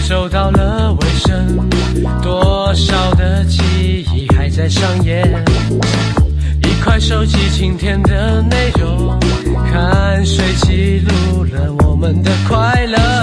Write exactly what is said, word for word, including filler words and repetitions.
走到了尾声，多少的记忆还在上演。一块手机今天的内容，看谁记录了我们的快乐。